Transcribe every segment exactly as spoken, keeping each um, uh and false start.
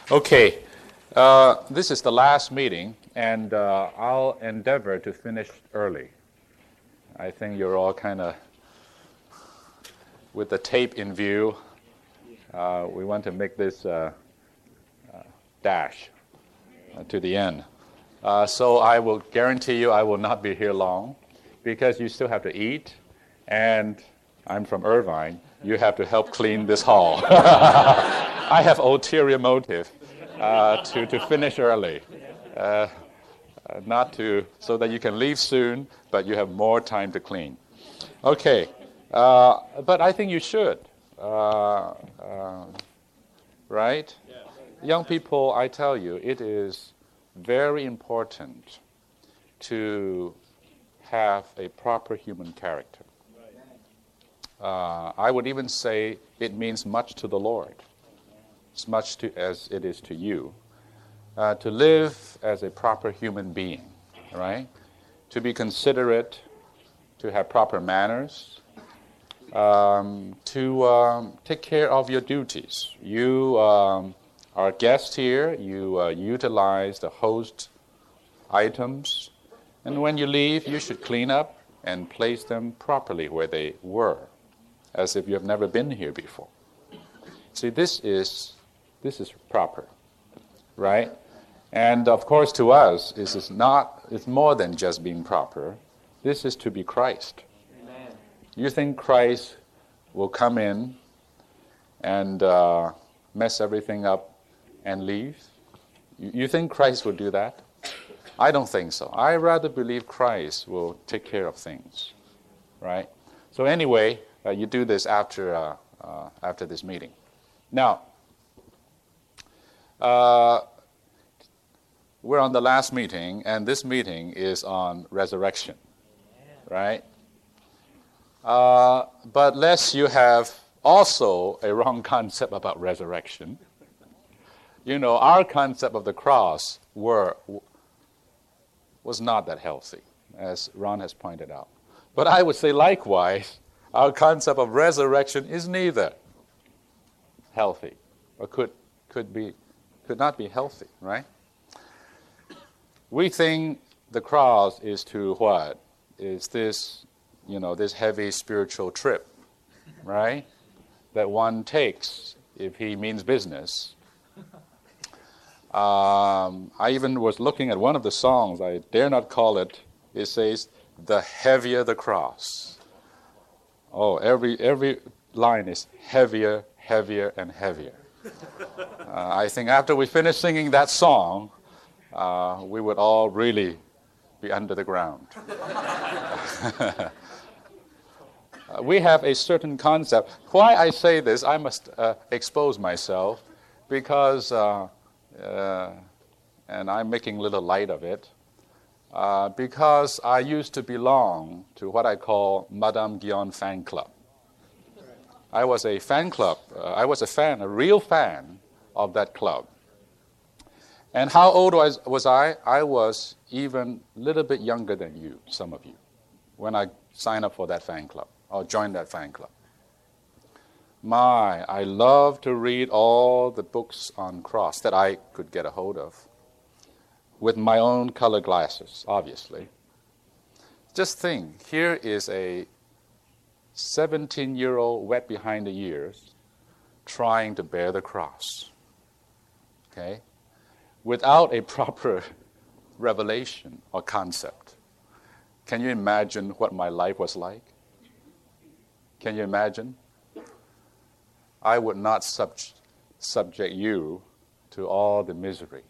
Okay, uh, this is the last meeting, and uh, I'll endeavor to finish early. I think you're all kind of, with the tape in view, uh, we want to make this uh, uh, dash uh, to the end. Uh, so I will guarantee you I will not be here long, because you still have to eat, and I'm from Irvine. You have to help clean this hall. I have ulterior motive uh, to, to finish early, uh, uh, not to so that you can leave soon, but you have more time to clean. Okay, uh, but I think you should, uh, uh, right? Yeah. Young people, I tell you, it is very important to have a proper human character. Uh, I would even say it means much to the Lord, as much to, as it is to you, uh, to live as a proper human being, right? To be considerate, to have proper manners, um, to um, take care of your duties. You um, are a guest here. You uh, utilize the host items, and when you leave, you should clean up and place them properly where they were, as if you have never been here before. See, this is this is proper, right? And of course, to us, this is not. It's more than just being proper. This is to be Christ. Amen. You think Christ will come in and uh, mess everything up and leave? You, you think Christ will do that? I don't think so. I rather believe Christ will take care of things, right? So anyway. Uh, you do this after uh, uh, after this meeting. Now, uh, we're on the last meeting, and this meeting is on resurrection, right? Uh, but lest you have also a wrong concept about resurrection, you know, our concept of the cross were was not that healthy, as Ron has pointed out. But I would say likewise, our concept of resurrection is neither healthy, or could could be could not be healthy, right? We think the cross is to what? Is this, you know, this heavy spiritual trip, right? That one takes if he means business. Um, I even was looking at one of the songs. I dare not call it. It says, "The heavier the cross." Oh, every every line is heavier, heavier, and heavier. Uh, I think after we finish singing that song, uh, we would all really be under the ground. uh, we have a certain concept. Why I say this, I must uh, expose myself, because, uh, uh, and I'm making little light of it, Uh, because I used to belong to what I call Madame Guyon fan club. I was a fan club, uh, I was a fan, a real fan of that club. And how old was, was I? I was even a little bit younger than you, some of you, when I signed up for that fan club, or joined that fan club. My, I love to read all the books on cross that I could get a hold of, with my own color glasses, obviously. Just think, here is a seventeen-year-old wet behind the ears trying to bear the cross, okay, without a proper revelation or concept. Can you imagine what my life was like? Can you imagine? I would not sub- subject you to all the misery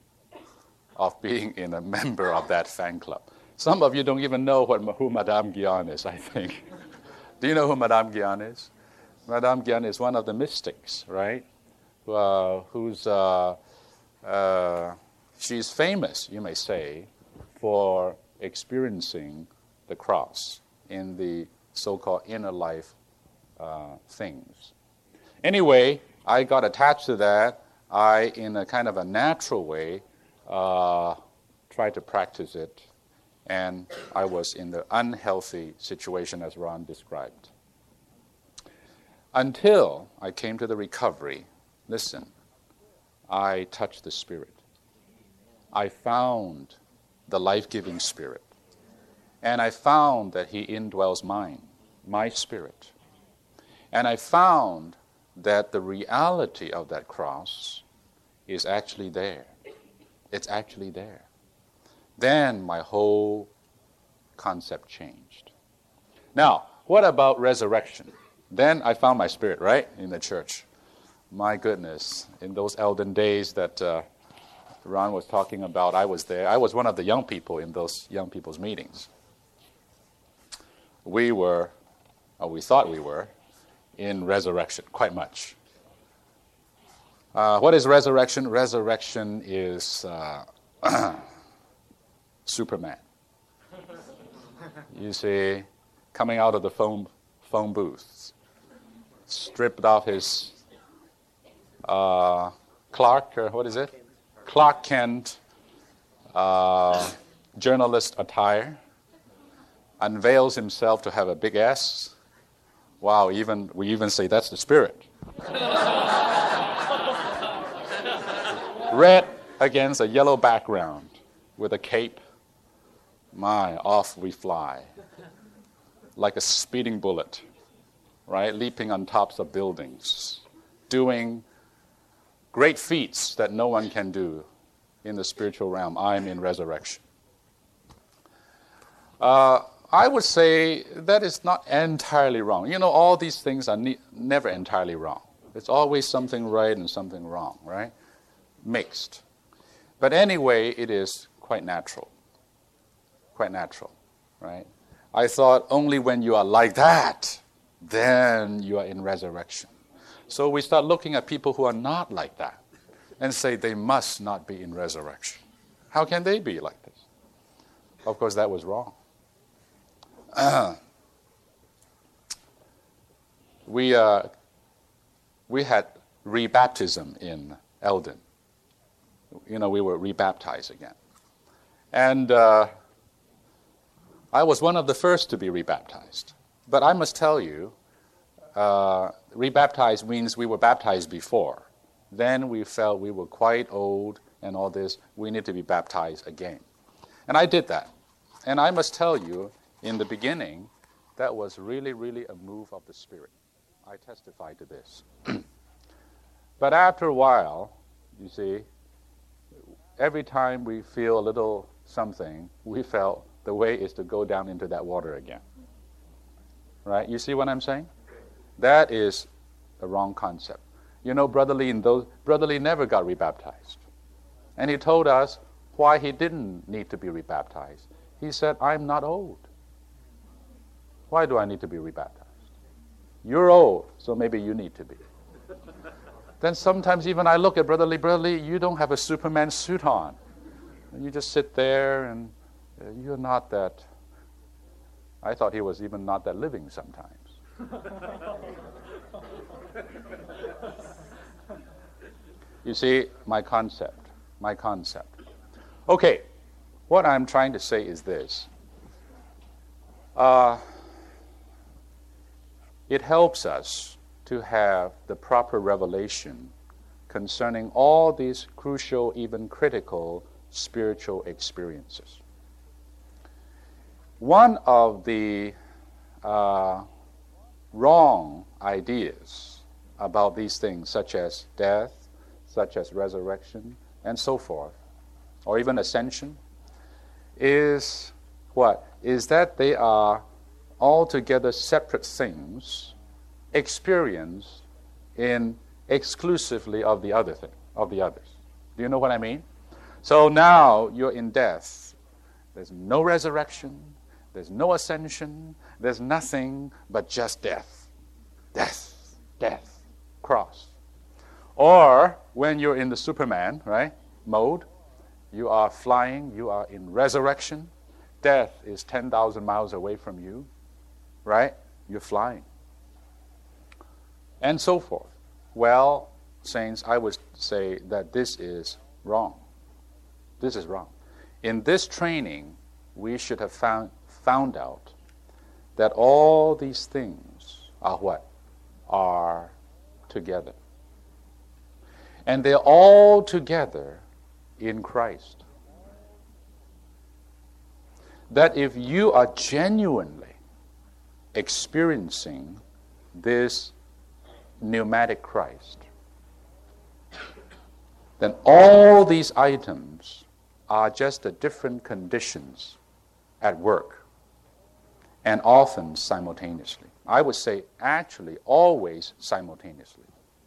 of being in a member of that fan club. Some of you don't even know what, who Madame Guyon is, I think. Do you know who Madame Guyon is? Madame Guyon is one of the mystics, right? Uh, who's uh, uh, she's famous, you may say, for experiencing the cross in the so-called inner life uh, things. Anyway, I got attached to that. I, in a kind of a natural way, Uh, tried to practice it, and I was in the unhealthy situation as Ron described. Until I came to the recovery, listen, I touched the Spirit. I found the life-giving Spirit. And I found that He indwells mine, my spirit. And I found that the reality of that cross is actually there. It's actually there. Then my whole concept changed. Now, what about resurrection? Then I found my spirit, right, in the church. My goodness, in those elden days that uh, Ron was talking about, I was there. I was one of the young people in those young people's meetings. We were, or we thought we were, in resurrection, quite much. Uh, what is resurrection? Resurrection is uh, Superman. You see, coming out of the phone, phone booth, stripped off his uh, Clark, or what is it? Clark Kent uh, journalist attire, unveils himself to have a big S. Wow, even we even say that's the Spirit. Red against a yellow background with a cape. My, off we fly. Like a speeding bullet, right? Leaping on tops of buildings. Doing great feats that no one can do in the spiritual realm. I'm in resurrection. Uh, I would say that is not entirely wrong. You know, all these things are ne- never entirely wrong. It's always something right and something wrong, right? Mixed. But anyway, it is quite natural. Quite natural, right? I thought only when you are like that, then you are in resurrection. So we start looking at people who are not like that and say they must not be in resurrection. How can they be like this? Of course, that was wrong. Uh, we uh, we had rebaptism in Eldon. You know, we were rebaptized again. And uh, I was one of the first to be rebaptized. But I must tell you, uh, rebaptized means we were baptized before. Then we felt we were quite old and all this. We need to be baptized again. And I did that. And I must tell you, in the beginning, that was really, really a move of the Spirit. I testify to this. But after a while, you see, every time we feel a little something, we felt the way is to go down into that water again. Right? You see what I'm saying? That is a wrong concept. You know, Brother Lee, in those, Brother Lee never got rebaptized. And he told us why he didn't need to be rebaptized. He said, I'm not old. Why do I need to be rebaptized? You're old, so maybe you need to be. Then sometimes even I look at Brother Lee, Brother Lee, you don't have a Superman suit on. And you just sit there and uh, you're not that. I thought he was even not that living sometimes. You see, my concept, my concept. Okay, what I'm trying to say is this. Uh, it helps us to have the proper revelation concerning all these crucial, even critical spiritual experiences. One of the uh, wrong ideas about these things, such as death, such as resurrection, and so forth, or even ascension, is what? Is that they are altogether separate things experienced in exclusively of the other thing, of the others. Do you know what I mean? So now you're in death. There's no resurrection. There's no ascension. There's nothing but just death. Death. Death. Cross. Or when you're in the Superman, right, mode, you are flying, you are in resurrection. Death is ten thousand miles away from you, right? You're flying. And so forth. Well, saints, I would say that this is wrong. This is wrong. In this training, we should have found, found out that all these things are what? Are together. And they're all together in Christ. That if you are genuinely experiencing this pneumatic Christ, then all these items are just the different conditions at work, and often simultaneously. I would say actually always simultaneously.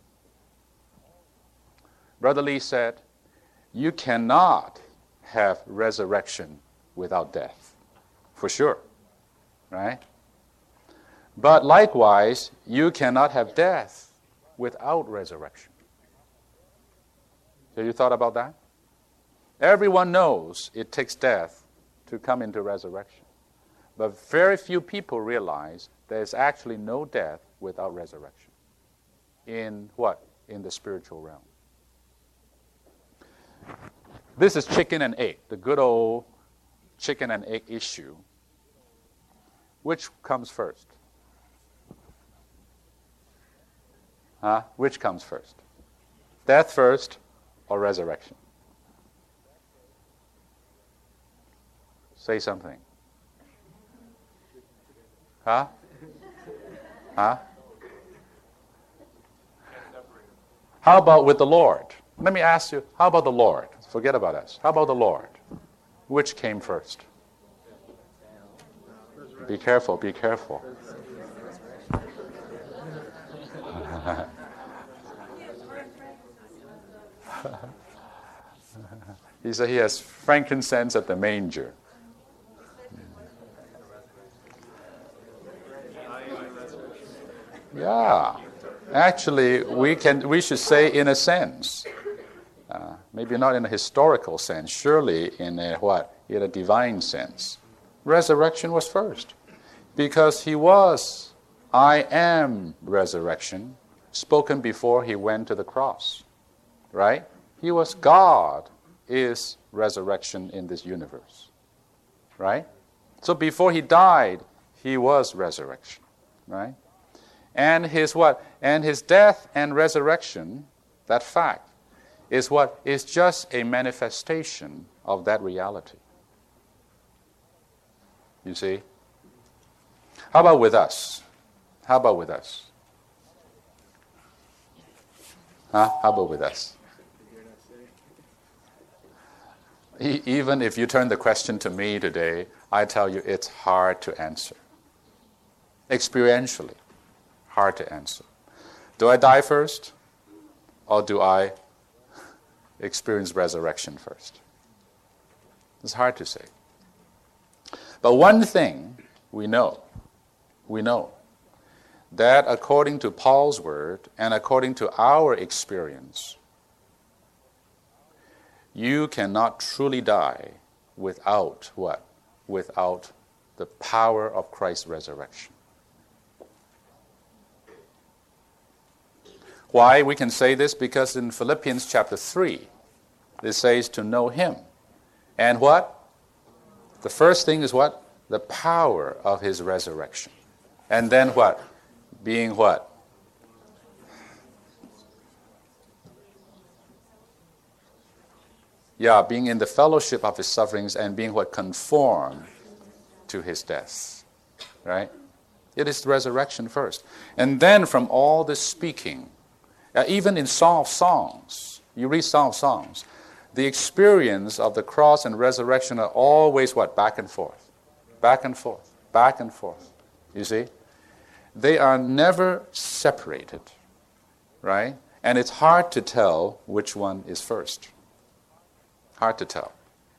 Brother Lee said, you cannot have resurrection without death, for sure, right? But likewise, you cannot have death without resurrection. Have you thought about that? Everyone knows it takes death to come into resurrection. But very few people realize there's actually no death without resurrection. In what? In the spiritual realm. This is chicken and egg, the good old chicken and egg issue. Which comes first? Huh? Which comes first? Death first or resurrection? Say something. Huh? Huh? How about with the Lord? Let me ask you, how about the Lord? Forget about us. How about the Lord? Which came first? Be careful, be careful. He said he has frankincense at the manger. Yeah, actually, we can. We should say in a sense, uh, maybe not in a historical sense. Surely, in a what? In a divine sense, resurrection was first, because he was, "I am resurrection," spoken before he went to the cross. Right? He was God is resurrection in this universe. Right? So before he died, he was resurrection. Right? And his what? And his death and resurrection, that fact, is what? Is just a manifestation of that reality. You see? How about with us? How about with us? Huh? How about with us? E- even if you turn the question to me today, I tell you it's hard to answer. Experientially. Hard to answer. Do I die first? Or do I experience resurrection first? It's hard to say. But one thing we know, we know, that according to Paul's word and according to our experience, you cannot truly die without what? Without the power of Christ's resurrection. Why we can say this? Because in Philippians chapter three, it says to know him. And what? The first thing is what? The power of his resurrection. And then what? Being what? Yeah, being in the fellowship of his sufferings and being what? Conformed to his death. Right? It is the resurrection first. And then from all this speaking, Uh, even in Song of Songs, you read Song of Songs, the experience of the cross and resurrection are always what? Back and forth. Back and forth. Back and forth. You see? They are never separated. Right? And it's hard to tell which one is first. Hard to tell.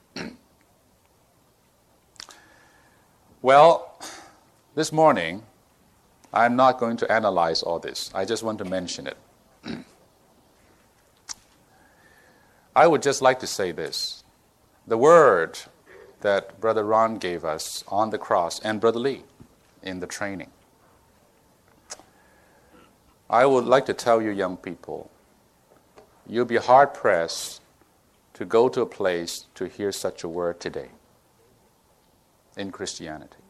Well, this morning, I'm not going to analyze all this. I just want to mention it. I would just like to say this. The word that Brother Ron gave us on the cross, and Brother Lee in the training. I would like to tell you young people, you'll be hard-pressed to go to a place to hear such a word today in Christianity.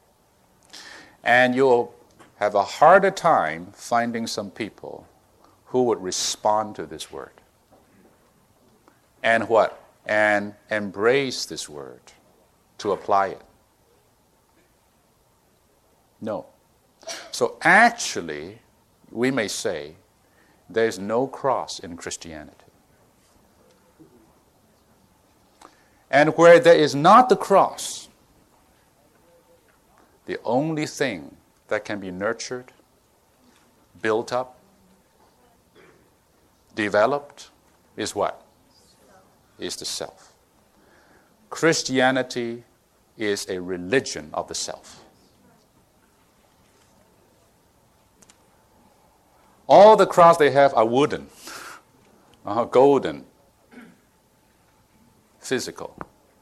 And you'll have a harder time finding some people who would respond to this word. And what? And embrace this word to apply it. No. So actually, we may say, there's no cross in Christianity. And where there is not the cross, the only thing that can be nurtured, built up, developed is what? Is the self. Christianity is a religion of the self. All the crosses they have are wooden, uh, golden, physical,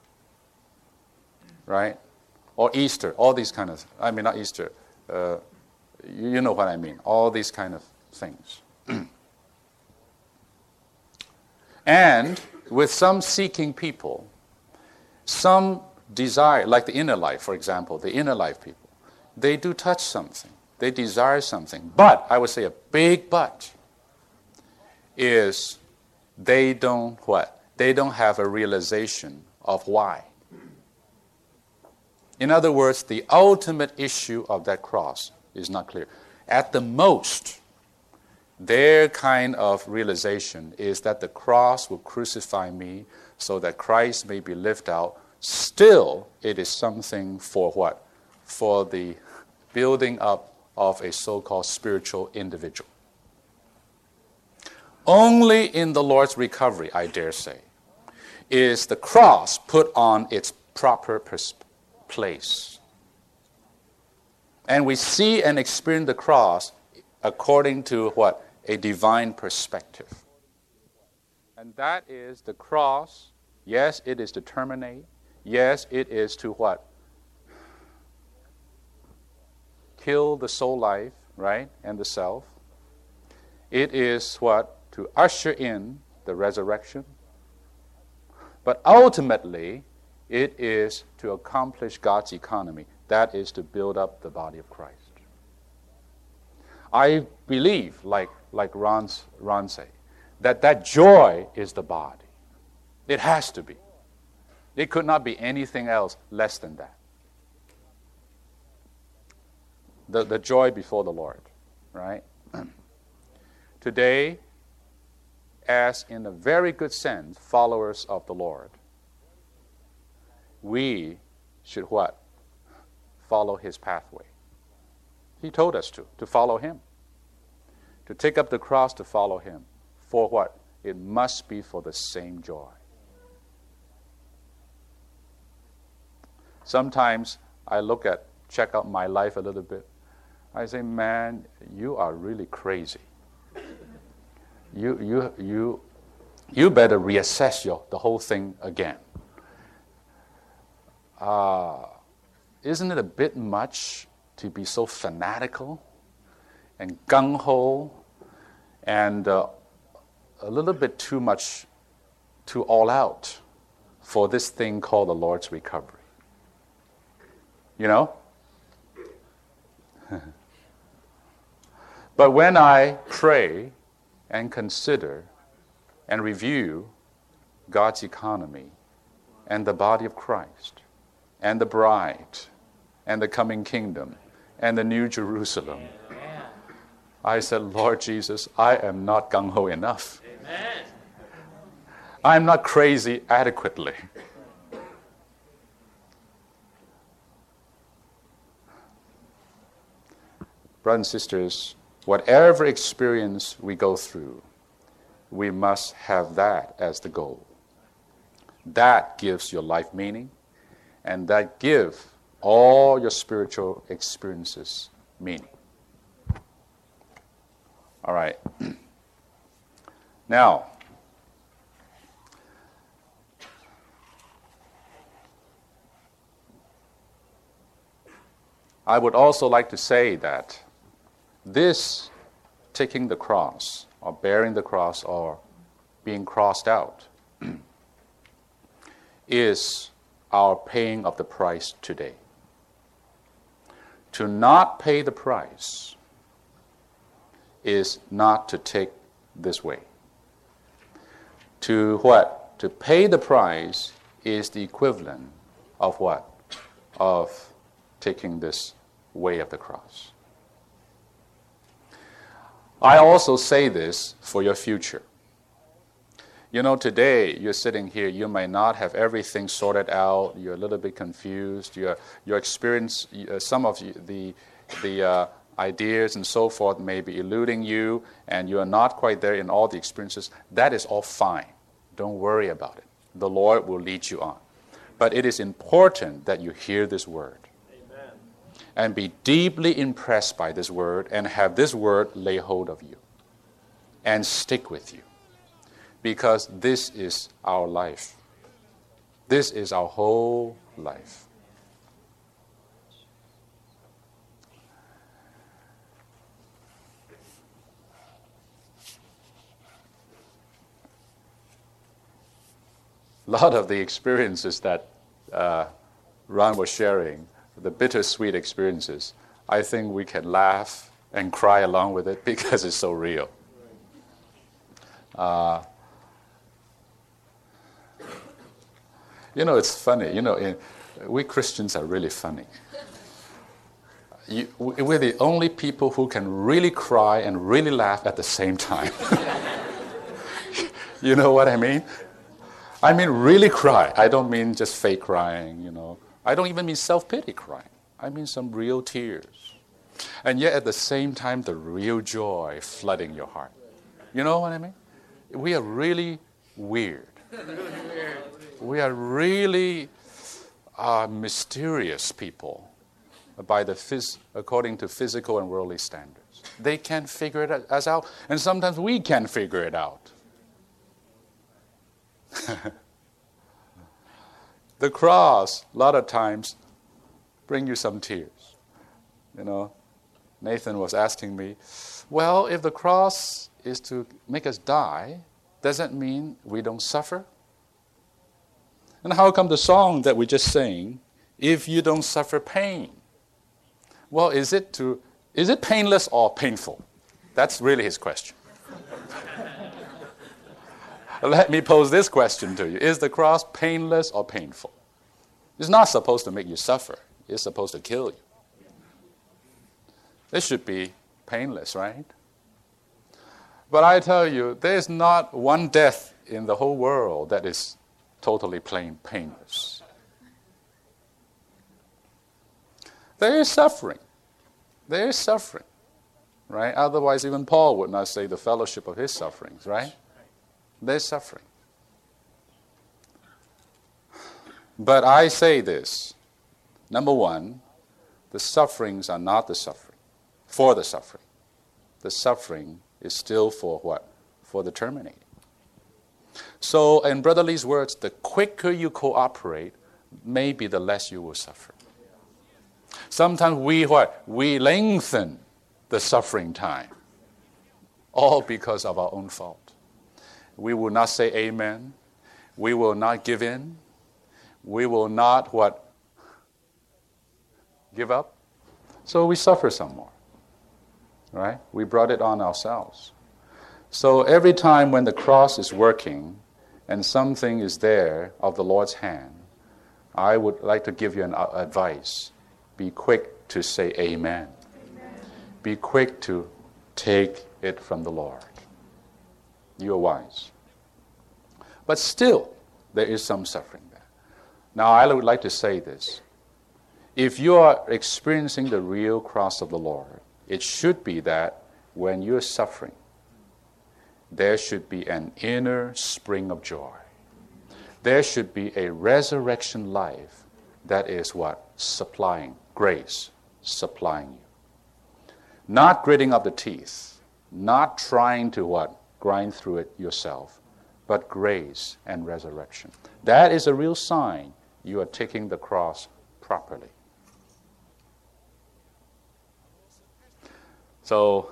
right? Or Easter, all these kind of, I mean not Easter, uh, you, you know what I mean, all these kind of things. And with some seeking people, some desire, like the inner life, for example, the inner life people, they do touch something. They desire something. But, I would say a big but, is they don't what? They don't have a realization of why. In other words, the ultimate issue of that cross is not clear. At the most, their kind of realization is that the cross will crucify me so that Christ may be lifted out. Still, it is something for what? For the building up of a so-called spiritual individual. Only in the Lord's recovery, I dare say, is the cross put on its proper pers- place. And we see and experience the cross according to what? A divine perspective. And that is the cross. Yes, it is to terminate. Yes, it is to what? Kill the soul life, right, and the self. It is what? To usher in the resurrection. But ultimately, it is to accomplish God's economy. That is to build up the body of Christ. I believe, like, like Ron's, Ron say, that that joy is the body. It has to be. It could not be anything else less than that. The, the joy before the Lord, right? Today, as in a very good sense, followers of the Lord, we should what? Follow His pathway. He told us to, to follow Him. To take up the cross to follow Him. For what? It must be for the same joy. Sometimes I look at, check out my life a little bit. I say, man, you are really crazy. You you you you better reassess your the whole thing again. Uh, isn't it a bit much to be so fanatical and gung-ho and uh, a little bit too much, too all out for this thing called the Lord's recovery? You know? But when I pray and consider and review God's economy and the body of Christ and the bride and the coming kingdom and the new Jerusalem, I said, Lord Jesus, I am not gung-ho enough. Amen. I'm not crazy adequately. Brothers and sisters, whatever experience we go through, we must have that as the goal. That gives your life meaning, and that gives all your spiritual experiences meaning. All right. Now, I would also like to say that this taking the cross, or bearing the cross, or being crossed out, is our paying of the price today. To not pay the price is not to take this way. To what? To pay the price is the equivalent of what? Of taking this way of the cross. I also say this for your future. You know, today you're sitting here, you may not have everything sorted out, you're a little bit confused, your your experience, uh, some of the, the uh, ideas and so forth may be eluding you, and you are not quite there in all the experiences. That is all fine. Don't worry about it. The Lord will lead you on. But it is important that you hear this word. Amen. And be deeply impressed by this word and have this word lay hold of you and stick with you. Because this is our life. This is our whole life. A lot of the experiences that uh, Ron was sharing, the bittersweet experiences, I think we can laugh and cry along with it because it's so real. Uh, you know, it's funny. You know, in, we Christians are really funny. You, we're the only people who can really cry and really laugh at the same time. You know what I mean? I mean really cry. I don't mean just fake crying, you know. I don't even mean self-pity crying. I mean some real tears. And yet at the same time, the real joy flooding your heart. You know what I mean? We are really weird. We are really uh, mysterious people by the phys- according to physical and worldly standards. They can't figure it us out, and sometimes we can't figure it out. The cross, a lot of times, bring you some tears. You know, Nathan was asking me, well, if the cross is to make us die, does that mean we don't suffer? And how come the song that we just sang, if you don't suffer pain? Well, is it to is it painless or painful? That's really his question. Let me pose this question to you. Is the cross painless or painful? It's not supposed to make you suffer. It's supposed to kill you. It should be painless, right? But I tell you, there's not one death in the whole world that is totally plain painless. There is suffering. There is suffering, right? Otherwise, even Paul would not say the fellowship of his sufferings, right? There's suffering. But I say this. Number one, the sufferings are not the suffering, for the suffering. The suffering is still for what? For the terminating. So, in Brother Lee's words, the quicker you cooperate, maybe the less you will suffer. Sometimes we what? We lengthen the suffering time, all because of our own fault. We will not say amen. We will not give in. We will not what? Give up. So we suffer some more. Right? We brought it on ourselves. So every time when the cross is working and something is there of the Lord's hand, I would like to give you an advice. Be quick to say amen. Amen. Be quick to take it from the Lord. You are wise. But still, there is some suffering there. Now, I would like to say this. If you are experiencing the real cross of the Lord, it should be that when you're suffering, there should be an inner spring of joy. There should be a resurrection life that is what? Supplying grace, supplying you. Not gritting up the teeth, not trying to what? Grind through it yourself, but grace and resurrection. That is a real sign you are taking the cross properly. So,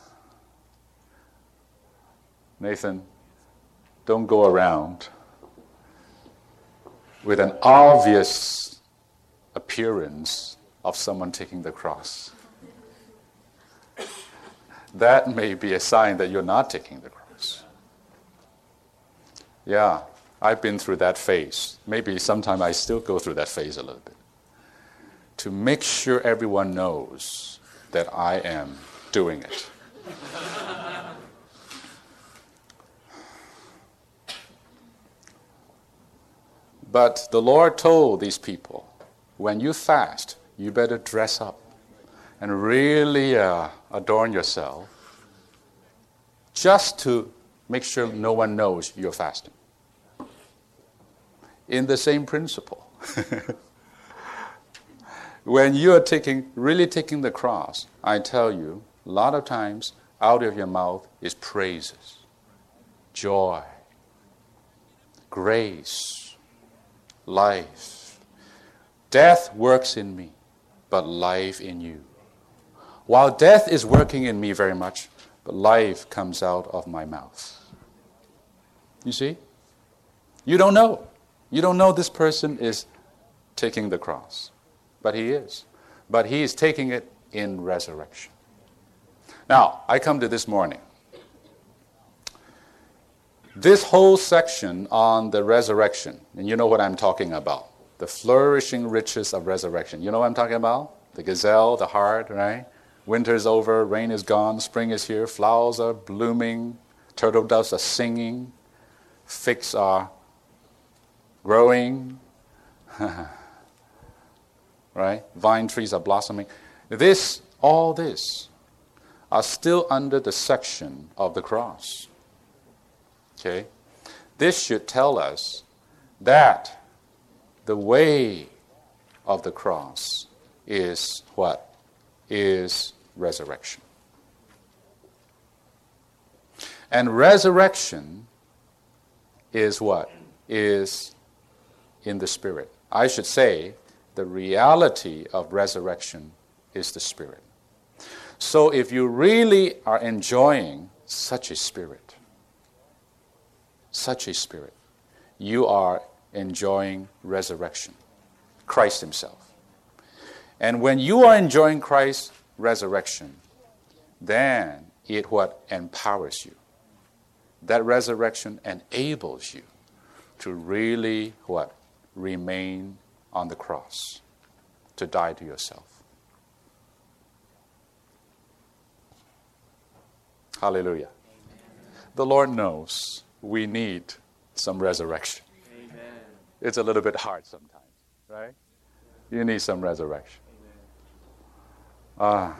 Nathan, don't go around with an obvious appearance of someone taking the cross. That may be a sign that you're not taking the cross. Yeah, I've been through that phase. Maybe sometime I still go through that phase a little bit. To make sure everyone knows that I am doing it. But the Lord told these people, when you fast, you better dress up and really uh, adorn yourself just to make sure no one knows you're fasting. In the same principle. When you are taking, really taking the cross, I tell you, a lot of times out of your mouth is praises, joy, grace, life. Death works in me, but life in you. While death is working in me very much, but life comes out of my mouth. You see? You don't know. You don't know this person is taking the cross. But he is. But he is taking it in resurrection. Now, I come to this morning. This whole section on the resurrection, and you know what I'm talking about. The flourishing riches of resurrection. You know what I'm talking about? The gazelle, the heart, right? Winter's over, rain is gone, spring is here, flowers are blooming, turtle doves are singing, figs are growing, right? Vine trees are blossoming. This, all this, are still under the section of the cross. Okay? This should tell us that the way of the cross is what? Is resurrection. And resurrection is what? Is in the Spirit. I should say, the reality of resurrection is the Spirit. So if you really are enjoying such a Spirit, such a Spirit, you are enjoying resurrection, Christ himself. And when you are enjoying Christ's resurrection, then it what empowers you. That resurrection enables you to really what? Remain on the cross, to die to yourself. Hallelujah. The Lord knows we need some resurrection. Amen. It's a little bit hard sometimes, right? You need some resurrection. Ah.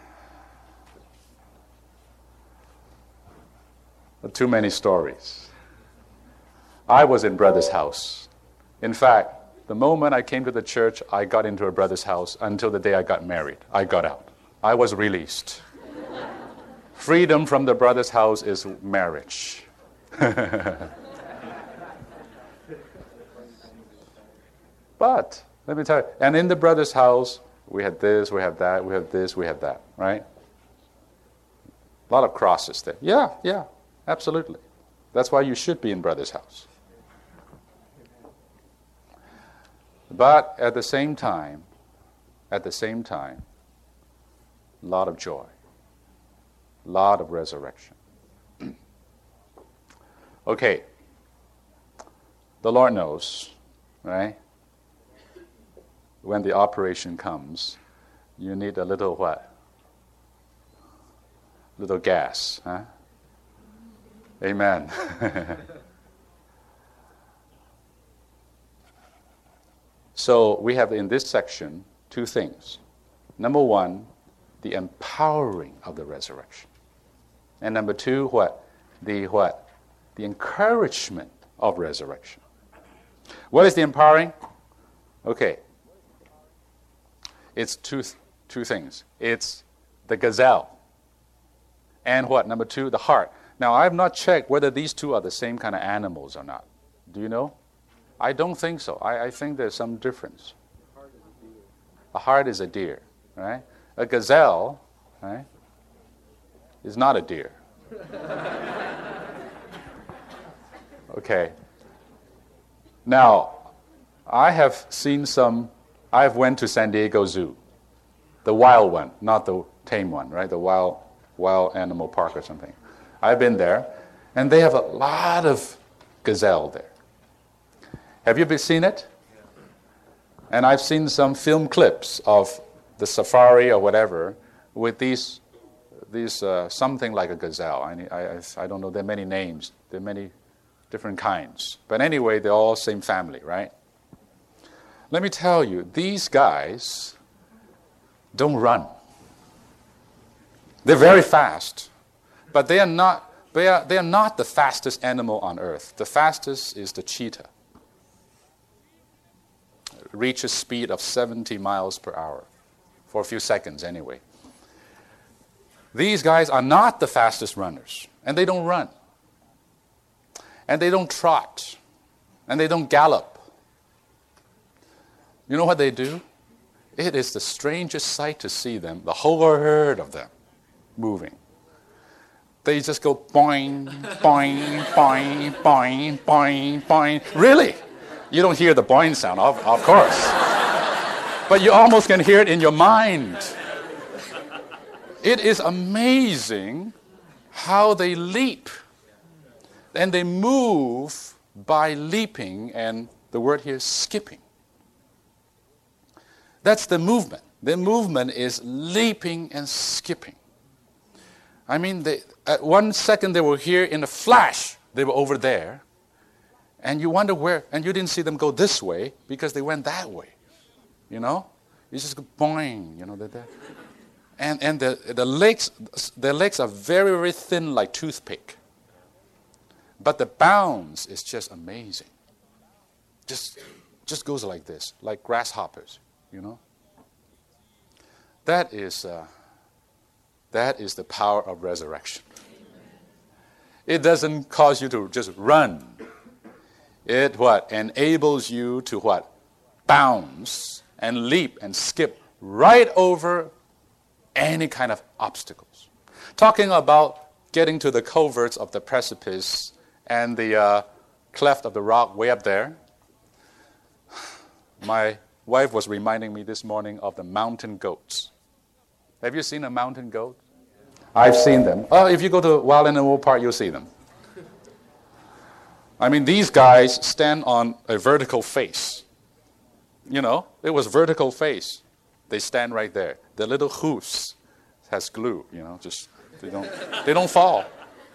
Too many stories. I was in brother's house. In fact, the moment I came to the church, I got into a brother's house until the day I got married. I got out. I was released. Freedom from the brother's house is marriage. But, let me tell you, and in the brother's house, we had this, we have that, we have this, we have that, right? A lot of crosses there. Yeah, yeah, absolutely. That's why you should be in brother's house. But at the same time, at the same time, a lot of joy, a lot of resurrection. Okay, the Lord knows, right? When the operation comes, you need a little what? Little gas, huh? Amen. So we have in this section two things. Number one, the empowering of the resurrection. And number two, what? The what? The encouragement of resurrection. What is the empowering? Okay. It's two two things. It's the gazelle. And what? Number two, the heart. Now, I have not checked whether these two are the same kind of animals or not. Do you know? I don't think so. I, I think there's some difference. A heart is a deer, right? A gazelle, right, is not a deer. Okay. Now, I have seen some, I have went to San Diego Zoo, the wild one, not the tame one, right? The wild, wild animal park or something. I've been there, and they have a lot of gazelle there. Have you ever seen it? And I've seen some film clips of the safari or whatever with these, these uh, something like a gazelle. I, I, I don't know, there are many names. There are many different kinds. But anyway, they're all same family, right? Let me tell you, these guys don't run. They're very fast, but they are not, they are, they are not the fastest animal on earth. The fastest is the cheetah. It reaches speed of seventy miles per hour, for a few seconds anyway. These guys are not the fastest runners, and they don't run. And they don't trot, and they don't gallop. You know what they do? It is the strangest sight to see them, the whole herd of them, moving. They just go boing, boing, boing, boing, boing, boing. Really? You don't hear the boing sound, of, of course. But you almost can hear it in your mind. It is amazing how they leap. And they move by leaping, and the word here is skipping. That's the movement. The movement is leaping and skipping. I mean, they, at one second they were here, in a flash they were over there, and you wonder where, and you didn't see them go this way because they went that way. You know? You just go boing, you know, that, that. And, and the, the legs, their legs are very, very thin like toothpick. But the bounce is just amazing. Just, just goes like this, like grasshoppers, you know. That is, uh, that is the power of resurrection. It doesn't cause you to just run. It what enables you to what bounce and leap and skip right over any kind of obstacles. Talking about getting to the coverts of the precipice and the uh, cleft of the rock way up there. My wife was reminding me this morning of the mountain goats. Have you seen a mountain goat? I've seen them. Oh, if you go to Wild Animal Park, you'll see them. I mean, these guys stand on a vertical face. You know, it was vertical face. They stand right there. The little hoofs has glue, you know, just they don't they don't fall.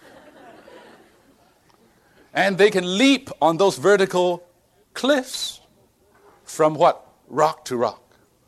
And they can leap on those vertical cliffs from what? Rock to rock.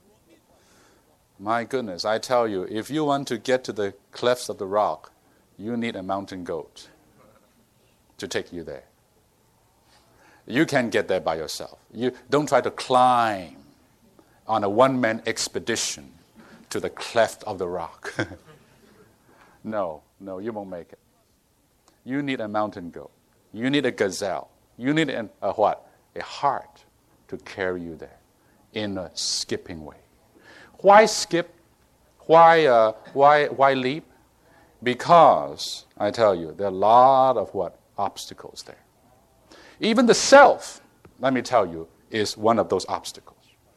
My goodness, I tell you, if you want to get to the clefts of the rock, you need a mountain goat to take you there. You can't get there by yourself. You don't try to climb on a one-man expedition to the cleft of the rock. No, no, you won't make it. You need a mountain goat. You need a gazelle. You need a, a what? A heart to carry you there in a skipping way. Why skip? Why, uh, why, why leap? Because, I tell you, there are a lot of what? Obstacles there. Even the self, let me tell you, is one of those obstacles.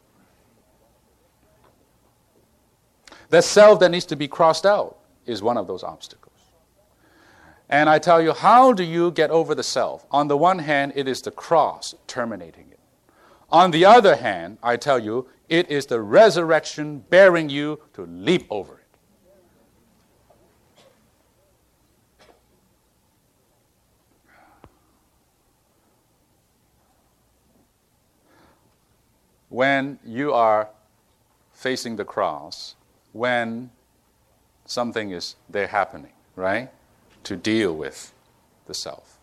The self that needs to be crossed out is one of those obstacles. And I tell you, how do you get over the self? On the one hand, it is the cross terminating it. On the other hand, I tell you, it is the resurrection bearing you to leap over it. When you are facing the cross, when something is there happening, right? To deal with the self.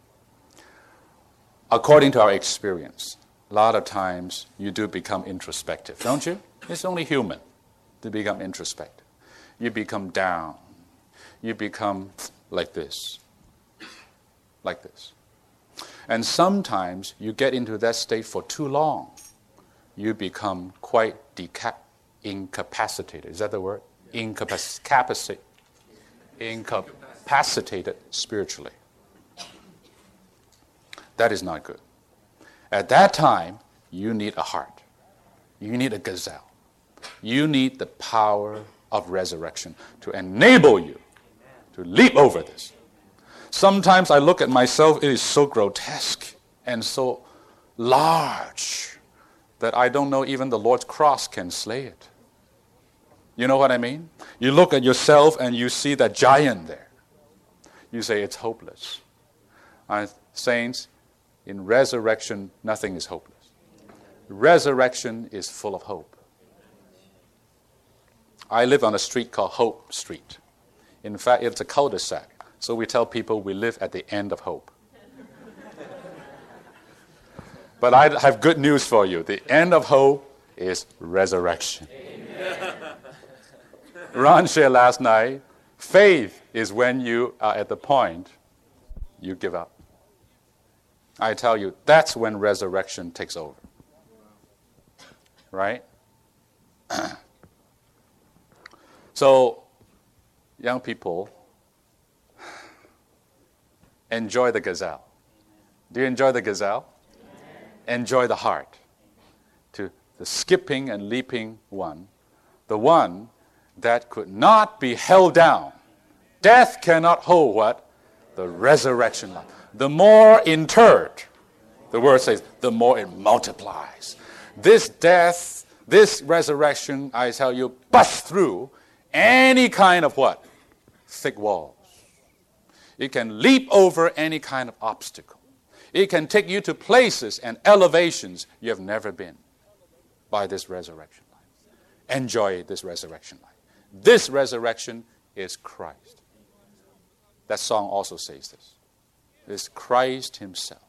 According to our experience, a lot of times you do become introspective, don't you? It's only human to become introspective. You become down. You become like this. Like this. And sometimes you get into that state for too long. You become quite decap- incapacitated. Is that the word? Incapacitated. Incapacitated spiritually. That is not good. At that time, you need a heart. You need a gazelle. You need the power of resurrection to enable you to leap over this. Sometimes I look at myself, it is so grotesque and so large that I don't know even the Lord's cross can slay it. You know what I mean? You look at yourself and you see that giant there. You say it's hopeless. Uh, saints, in resurrection, nothing is hopeless. Resurrection is full of hope. I live on a street called Hope Street. In fact, it's a cul-de-sac. So we tell people we live at the end of hope. But I have good news for you. The end of hope is resurrection. Amen. Ron shared last night, faith is when you are at the point you give up. I tell you, that's when resurrection takes over. Right? So, young people, enjoy the gazelle. Do you enjoy the gazelle? Enjoy the heart. To the skipping and leaping one, the one that could not be held down. Death cannot hold what? The resurrection life. The more interred, the word says, the more it multiplies. This death, this resurrection, I tell you, busts through any kind of what? Thick walls. It can leap over any kind of obstacle. It can take you to places and elevations you have never been by this resurrection life. Enjoy this resurrection life. This resurrection is Christ. That song also says this. It's Christ himself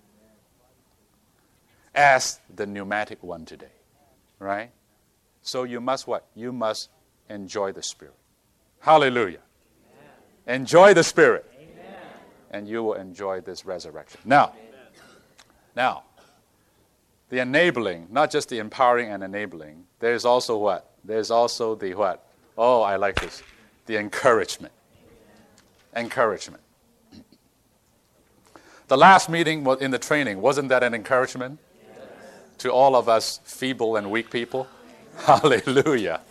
as the pneumatic one today. Right? So you must what? You must enjoy the Spirit. Hallelujah. Amen. Enjoy the Spirit. Amen. And you will enjoy this resurrection. Now, Amen. now, the enabling, not just the empowering and enabling, there's also what? There's also the what? Oh, I like this. The encouragement. Encouragement. The last meeting was in the training, wasn't that an encouragement? Yes. To all of us feeble and weak people? Hallelujah.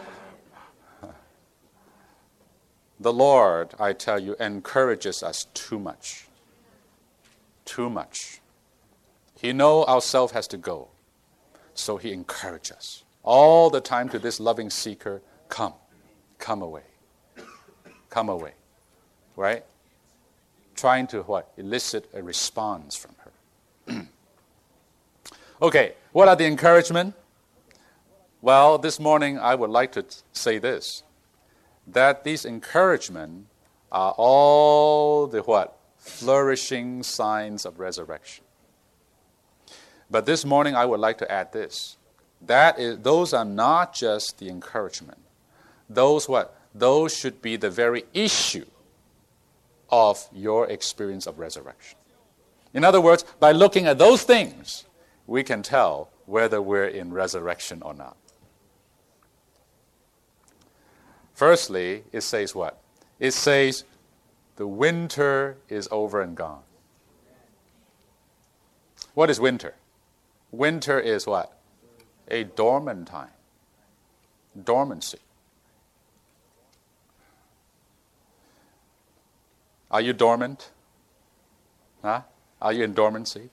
The Lord, I tell you, encourages us too much. Too much. He knows ourselves has to go. So he encourages us. All the time to this loving seeker, come. Come away. Come away. Right? Trying to what? Elicit a response from her. Okay, what are the encouragement? Well, this morning I would like to t- say this. That these encouragement are all the what? Flourishing signs of resurrection. But this morning I would like to add this. That is, those are not just the encouragement. Those what? Those should be the very issue of your experience of resurrection. In other words, by looking at those things, we can tell whether we're in resurrection or not. Firstly, it says what? It says the winter is over and gone. What is winter? Winter is what? A dormant time. Dormancy. Are you dormant? Huh? Are you in dormancy?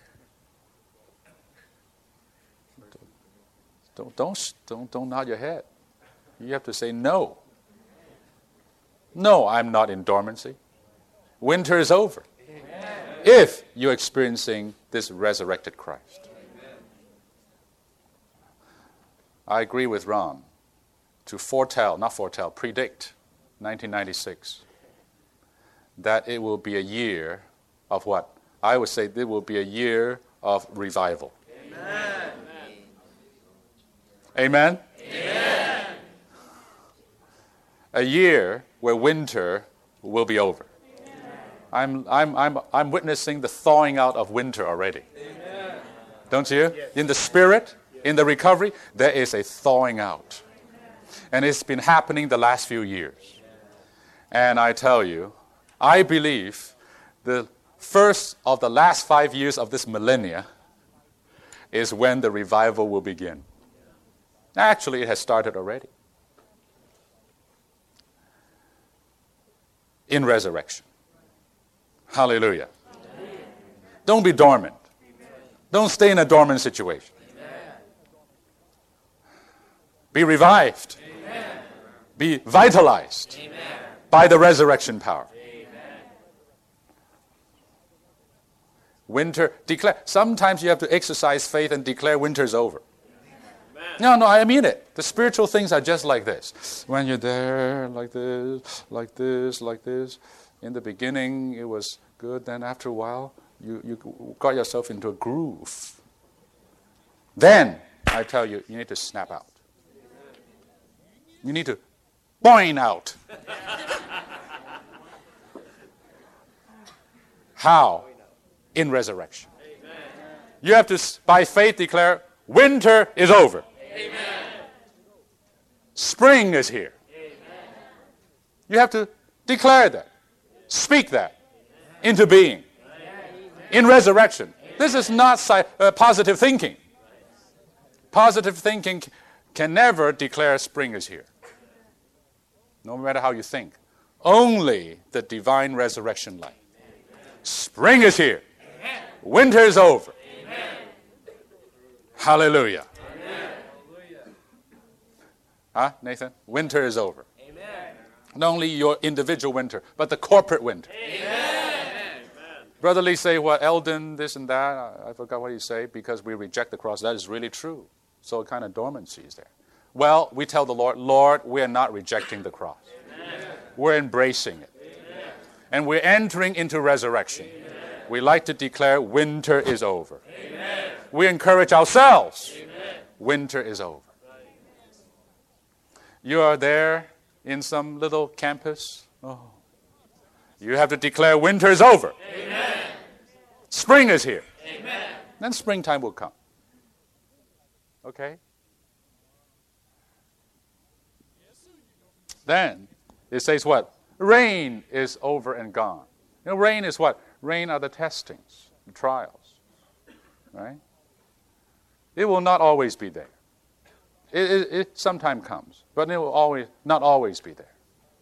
Don't, don't, don't, don't nod your head. You have to say no. No, I'm not in dormancy. Winter is over. Amen. If you're experiencing this resurrected Christ. Amen. I agree with Ron to foretell, not foretell, predict nineteen ninety-six that it will be a year of what? I would say it will be a year of revival. Amen. Amen? Amen. A year where winter will be over. I'm, I'm, I'm, I'm witnessing the thawing out of winter already. Amen. Don't you? Yes. In the spirit, in the recovery, there is a thawing out. And it's been happening the last few years. And I tell you, I believe the first of the last five years of this millennia is when the revival will begin. Actually, it has started already. In resurrection. Hallelujah. Don't be dormant. Don't stay in a dormant situation. Be revived. Be vitalized by the resurrection power. Winter, declare. Sometimes you have to exercise faith and declare winter's over. No, no, I mean it. The spiritual things are just like this. When you're there, like this, like this, like this. In the beginning, it was good. Then after a while, you, you got yourself into a groove. Then, I tell you, you need to snap out. You need to boing out. How? In resurrection. You have to, by faith, declare, winter is over. Amen. Spring is here. Amen. You have to declare that. Speak that into being. Amen. In resurrection. Amen. This is not uh, positive thinking. Positive thinking can never declare spring is here. No matter how you think. Only the divine resurrection light. Spring is here. Winter is over. Amen. Hallelujah. Amen. Huh, Nathan? Winter is over. Amen. Not only your individual winter, but the corporate winter. Amen. Brother Lee say, what, Eldon, this and that. I, I forgot what he say, because we reject the cross. That is really true. So a kind of dormancy is there. Well, we tell the Lord, Lord, we are not rejecting the cross. Amen. We're embracing it. Amen. And we're entering into resurrection. Amen. We like to declare winter is over. Amen. We encourage ourselves. Amen. Winter is over. You are there in some little campus. Oh. You have to declare winter is over. Amen. Spring is here. Amen. Then springtime will come. Okay? Then it says what? Rain is over and gone. You know, rain is what? Rain are the testings, the trials. Right? It will not always be there. It, it, it sometimes comes, but it will always not always be there.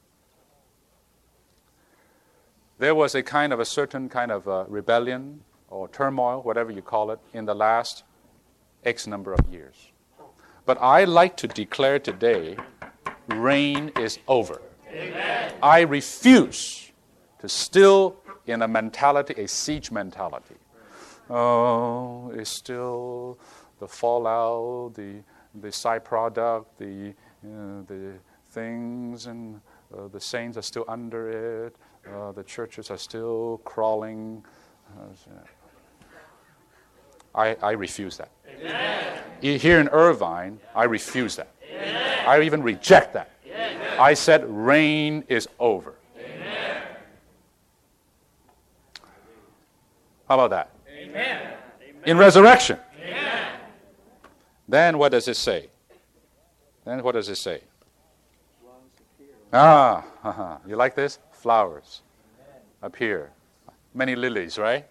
There was a kind of a certain kind of uh, rebellion or turmoil, whatever you call it, in the last X number of years. But I like to declare today, rain is over. Amen. I refuse to still in a mentality, a siege mentality. Oh, it's still the fallout, the the side product, the uh, the things, and uh, the saints are still under it. Uh, the churches are still crawling. Uh, I I refuse that. Amen. Here in Irvine, I refuse that. Amen. I even reject that. Amen. I said, rain is over. Amen. How about that? Amen. In resurrection. Amen. Then what does it say? Then what does it say? Ah, uh-huh. You like this? Flowers appear. Many lilies, right?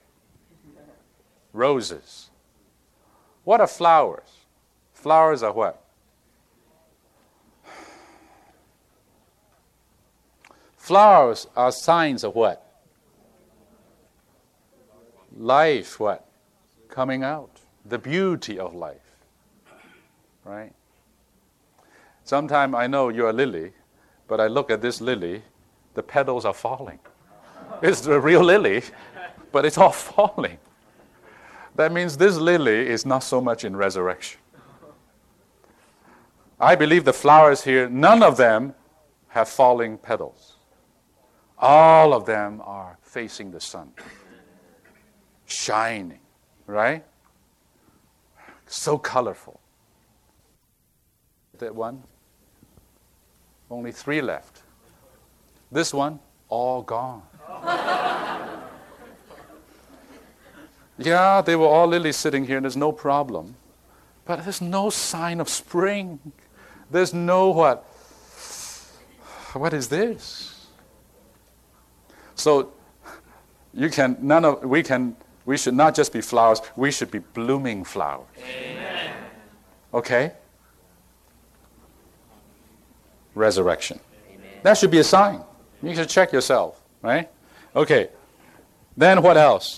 Roses. What are flowers? Flowers are what? Flowers are signs of what? Life, what? Coming out. The beauty of life. Right? Sometimes I know you're a lily, but I look at this lily, the petals are falling. It's the real lily, but it's all falling. That means this lily is not so much in resurrection. I believe the flowers here, none of them have falling petals. All of them are facing the sun. Shining, right? So colorful. That one, only three left. This one, all gone. Yeah, they were all lilies sitting here, and there's no problem. But there's no sign of spring. There's no what? What is this? So you can none of we can we should not just be flowers, we should be blooming flowers. Amen. Okay? Resurrection. Amen. That should be a sign. You should check yourself, right? Okay. Then what else?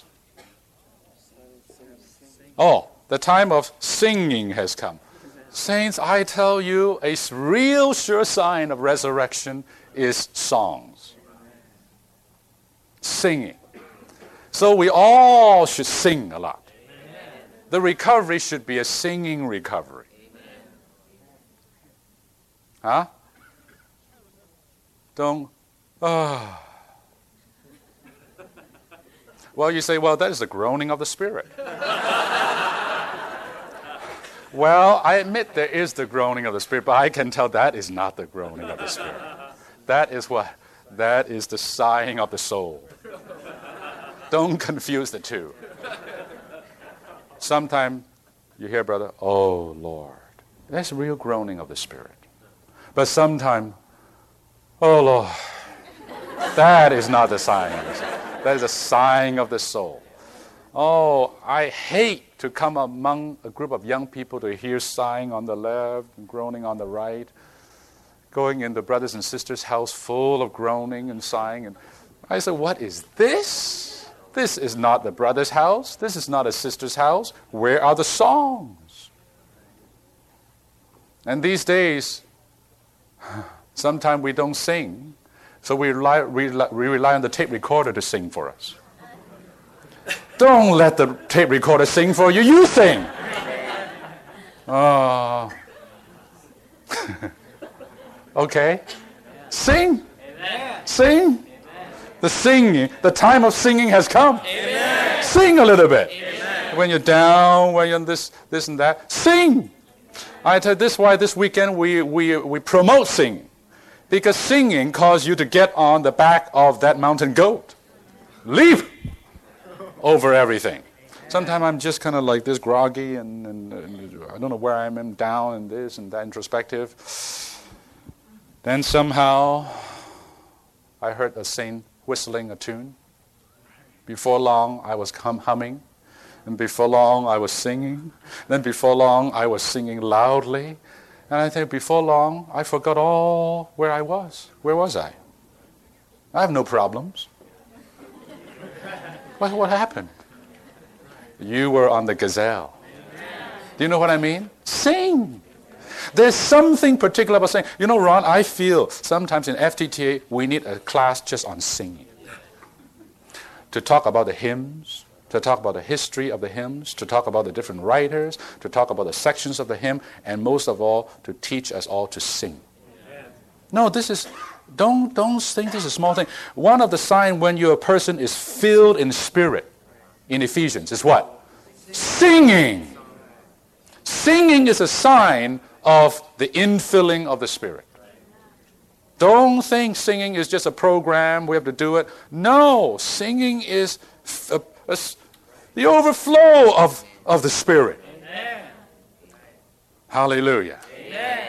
Oh, the time of singing has come. Saints, I tell you, a real sure sign of resurrection is songs. Singing. So we all should sing a lot. The recovery should be a singing recovery. Huh? Don't, ah. Oh. Well, you say, well, that is the groaning of the Spirit. Well, I admit there is the groaning of the Spirit, but I can tell that is not the groaning of the Spirit. That is what? That is the sighing of the soul. Don't confuse the two. Sometimes you hear, brother, oh, Lord. That's real groaning of the Spirit. But sometimes, oh, Lord, that is not the sighing of the soul. That is the sighing of the soul. Oh, I hate to come among a group of young people to hear sighing on the left and groaning on the right, going in the brothers and sisters' house full of groaning and sighing. And I said, what is this? This is not the brother's house. This is not a sister's house. Where are the songs? And these days, sometimes we don't sing, so we rely, we rely on the tape recorder to sing for us. Don't let the tape recorder sing for you. You sing. Oh. Okay. Sing. Amen. Sing. Amen. The singing, the time of singing has come. Amen. Sing a little bit. Amen. When you're down, when you're this, this and that, sing. I tell you, this is why this weekend we, we, we promote singing. Because singing causes you to get on the back of that mountain goat. Leap over everything. Sometimes I'm just kind of like this groggy and, and, and I don't know where I am, down and this and that, introspective. Then somehow I heard a saint whistling a tune. Before long I was hum- humming. And before long I was singing. Then before long I was singing loudly. And I think before long I forgot all where I was. Where was I? I have no problems. What, what happened? You were on the gazelle. Do you know what I mean? Sing. There's something particular about saying. You know, Ron, I feel sometimes in F T T A we need a class just on singing. To talk about the hymns, to talk about the history of the hymns, to talk about the different writers, to talk about the sections of the hymn, and most of all, to teach us all to sing. No, this is... Don't, don't think this is a small thing. One of the signs when you're a person is filled in spirit in Ephesians is what? Singing. Singing is a sign of the infilling of the Spirit. Don't think singing is just a program, we have to do it. No, singing is a, a, the overflow of, of the Spirit. Amen. Hallelujah. Amen.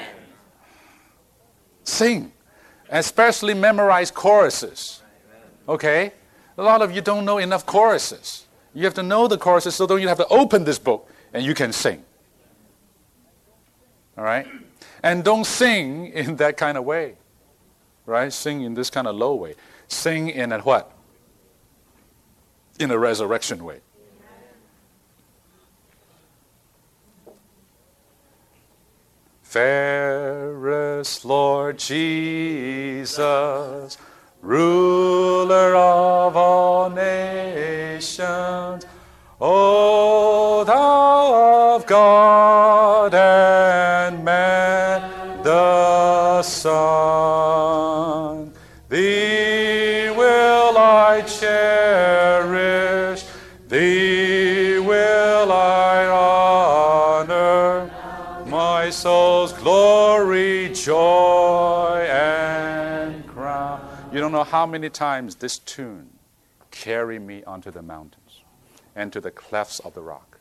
Sing. Especially memorize choruses. Okay? A lot of you don't know enough choruses. You have to know the choruses, so then you have to open this book and you can sing. All right? And don't sing in that kind of way. Right? Sing in this kind of low way. Sing in a what? In a resurrection way. Fairest Lord Jesus, ruler of all nations, O thou of God and man, the Son, thee will I cherish, thee will I honor, my soul's glory, joy, and crown. You don't know how many times this tune carried me onto the mountains and to the clefts of the rock.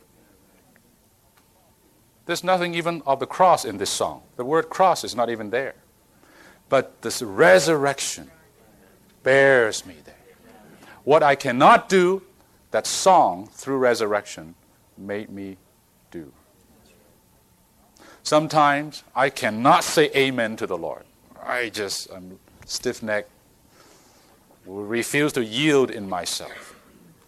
There's nothing even of the cross in this song. The word cross is not even there. But this resurrection bears me there. What I cannot do, that song through resurrection made me do. Sometimes I cannot say amen to the Lord. I just am stiff-necked, refuse to yield in myself.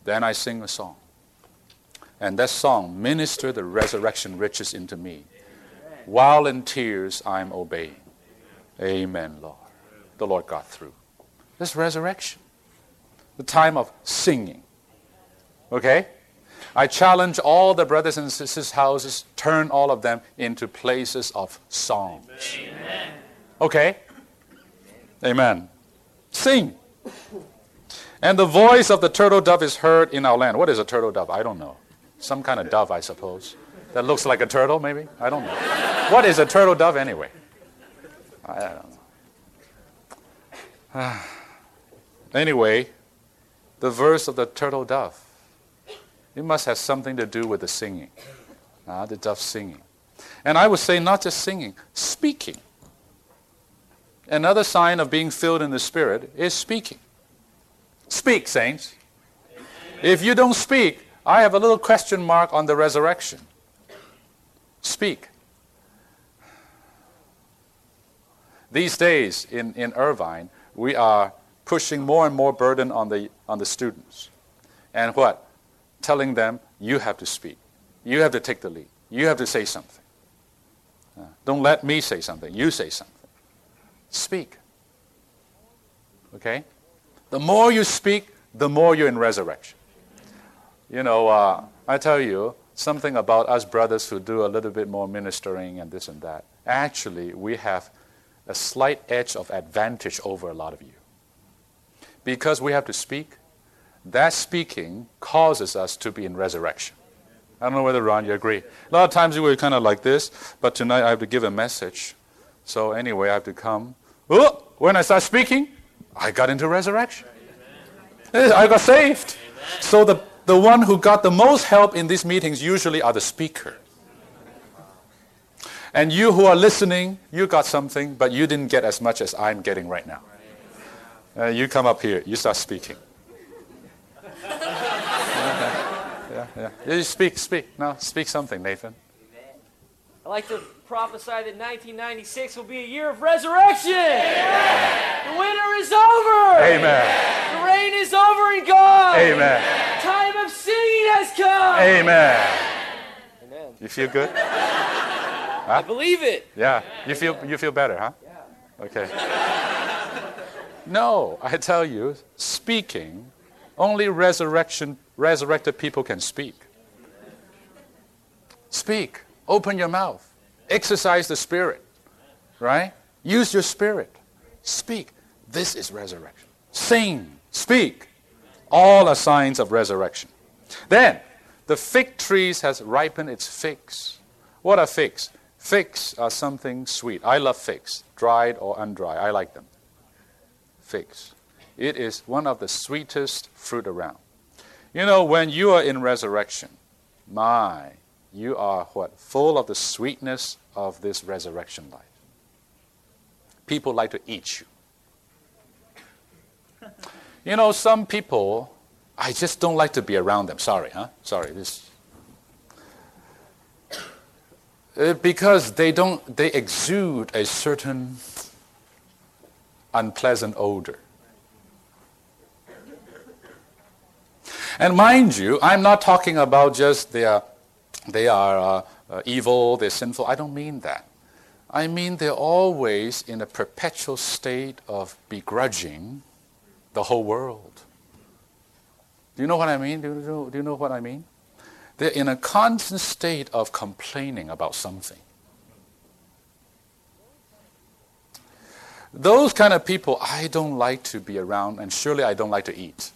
Then I sing a song. And that song ministers the resurrection riches into me. While in tears, I'm obeying. Amen, Lord. The Lord got through. This resurrection. The time of singing. Okay? I challenge all the brothers and sisters' houses, turn all of them into places of songs. Amen. Okay? Amen. Sing. And the voice of the turtle dove is heard in our land. What is a turtle dove? I don't know. Some kind of dove, I suppose. That looks like a turtle, maybe? I don't know. What is a turtle dove anyway? I don't know. Anyway, the verse of the turtle dove. It must have something to do with the singing. Uh, the dove singing. And I would say not just singing, speaking. Another sign of being filled in the Spirit is speaking. Speak, saints. If you don't speak, I have a little question mark on the resurrection. Speak. These days in, in Irvine, we are pushing more and more burden on the on the students. And what? Telling them, you have to speak. You have to take the lead. You have to say something. Uh, don't let me say something. You say something. Speak. Okay? The more you speak, the more you're in resurrection. You know, uh, I tell you something about us brothers who do a little bit more ministering and this and that. Actually, we have a slight edge of advantage over a lot of you. Because we have to speak, that speaking causes us to be in resurrection. I don't know whether, Ron, you agree. A lot of times we were kind of like this, but tonight I have to give a message. So anyway, I have to come. Oh, when I start speaking, I got into resurrection. I got saved. So the, the one who got the most help in these meetings usually are the speaker. And you who are listening, you got something, but you didn't get as much as I'm getting right now. Uh, you come up here, you start speaking. yeah, yeah. You speak, speak. No, speak something, Nathan. I like to prophesy that nineteen ninety-six will be a year of resurrection. Amen. The winter is over. Amen. The rain is over and gone. Amen. Time of singing has come. Amen. Amen. You feel good? Huh? I believe it. Yeah. You feel you feel better, huh? Yeah. Okay. No, I tell you, speaking, only resurrection, resurrected people can speak. Speak. Open your mouth. Exercise the Spirit. Right? Use your spirit. Speak. This is resurrection. Sing. Speak. All are signs of resurrection. Then, the fig trees has ripened its figs. What are figs? Figs are something sweet. I love figs, dried or undried. I like them. Figs. It is one of the sweetest fruit around. You know, when you are in resurrection, my, you are what? Full of the sweetness of this resurrection life. People like to eat you. You know, some people, I just don't like to be around them. Sorry, huh? Sorry. This. Uh, because they don't, they exude a certain unpleasant odor. And mind you, I'm not talking about just they are, they are uh, uh, evil, they're sinful. I don't mean that. I mean they're always in a perpetual state of begrudging the whole world. Do you know what I mean? Do you know, do you know what I mean? They're in a constant state of complaining about something. Those kind of people I don't like to be around, and surely I don't like to eat.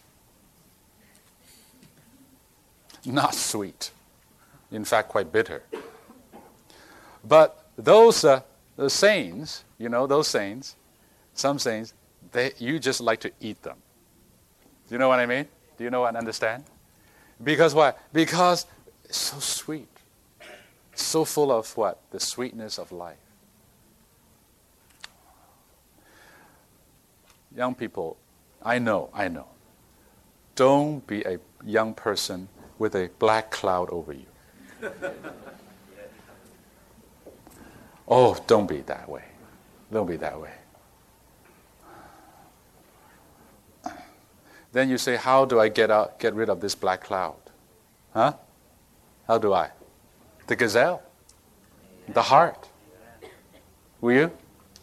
Not sweet. In fact, quite bitter. But those uh, the saints, you know, those saints, some saints, they, you just like to eat them. Do you know what I mean? Do you know and understand? Because why? Because it's so sweet. So full of what? The sweetness of life. Young people, I know, I know. Don't be a young person with a black cloud over you. Oh, don't be that way. Don't be that way. Then you say, how do I get out, get rid of this black cloud? Huh? How do I? The gazelle. The heart. Will you?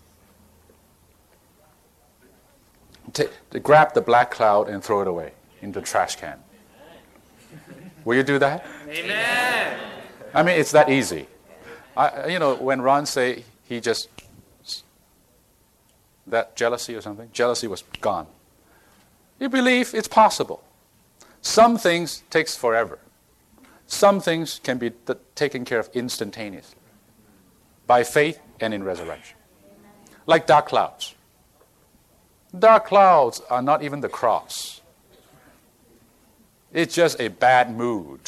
Take, grab the black cloud and throw it away into the trash can. Will you do that? Amen. I mean, it's that easy. I, you know, when Ron say he just, that jealousy or something, jealousy was gone. You believe it's possible. Some things takes forever. Some things can be t- taken care of instantaneously by faith and in resurrection. Like dark clouds. Dark clouds are not even the cross. It's just a bad mood.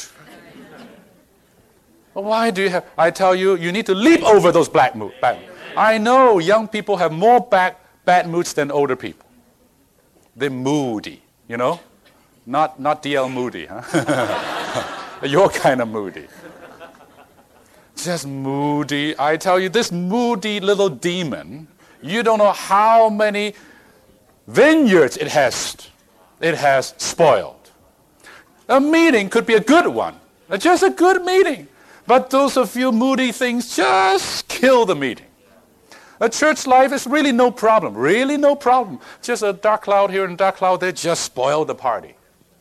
Why do you have... I tell you, you need to leap over those black moods. I know young people have more bad, bad moods than older people. They're moody, you know? Not, not D L Moody, huh? Your kind of moody. Just moody. I tell you, this moody little demon, you don't know how many vineyards it has, it has spoiled. A meeting could be a good one, just a good meeting. But those of you moody things just kill the meeting. A church life is really no problem, really no problem. Just a dark cloud here and a dark cloud there, just spoil the party.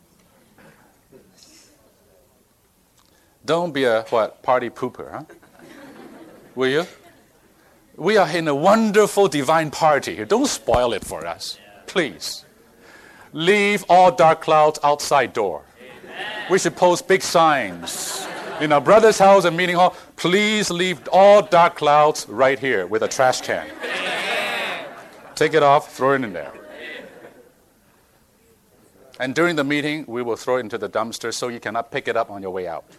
Don't be a, what, party pooper, huh? Will you? We are in a wonderful divine party here. Don't spoil it for us, please. Leave all dark clouds outside door. We should post big signs in our brother's house and meeting hall. Please leave all dark clouds right here with a trash can. Take it off, throw it in there. And during the meeting, we will throw it into the dumpster so you cannot pick it up on your way out.